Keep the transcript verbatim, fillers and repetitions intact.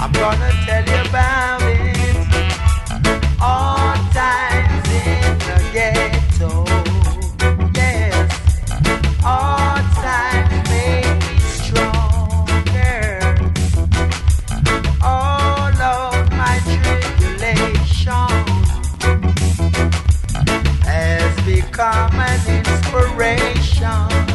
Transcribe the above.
I'm gonna tell you about it. All times in the ghetto. Yes, all times make me stronger. All of my tribulation has become an inspiration.